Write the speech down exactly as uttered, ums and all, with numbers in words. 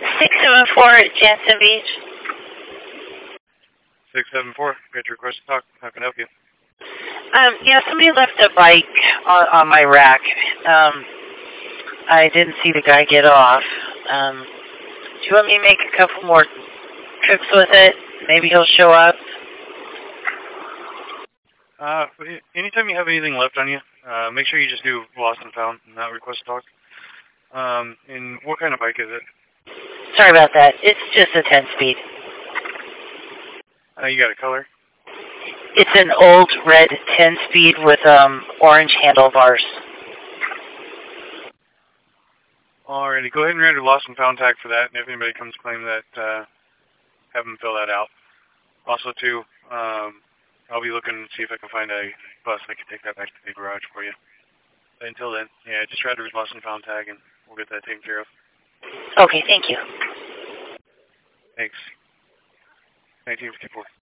six seven four at Jansen Beach. six seven four, got your request to talk. How can I help you? Um, yeah, somebody left a bike on, on my rack. Um, I didn't see the guy get off. Um, do you want me to make a couple more trips with it? Maybe he'll show up. Uh, anytime you have anything left on you, uh, make sure you just do lost and found, not request to talk. Um, and what kind of bike is it? Sorry about that. It's just a ten-speed. Uh, you got a color? It's an old red ten-speed with um orange handlebars. Alrighty, go ahead and render lost and found tag for that, and if anybody comes to claim that, uh, have them fill that out. Also, too, um, I'll be looking to see if I can find a bus that can take that back to the garage for you. But until then, yeah, just try to read lost and found tag, and we'll get that taken care of. Okay, thank you. Thanks. nineteen fifty-four.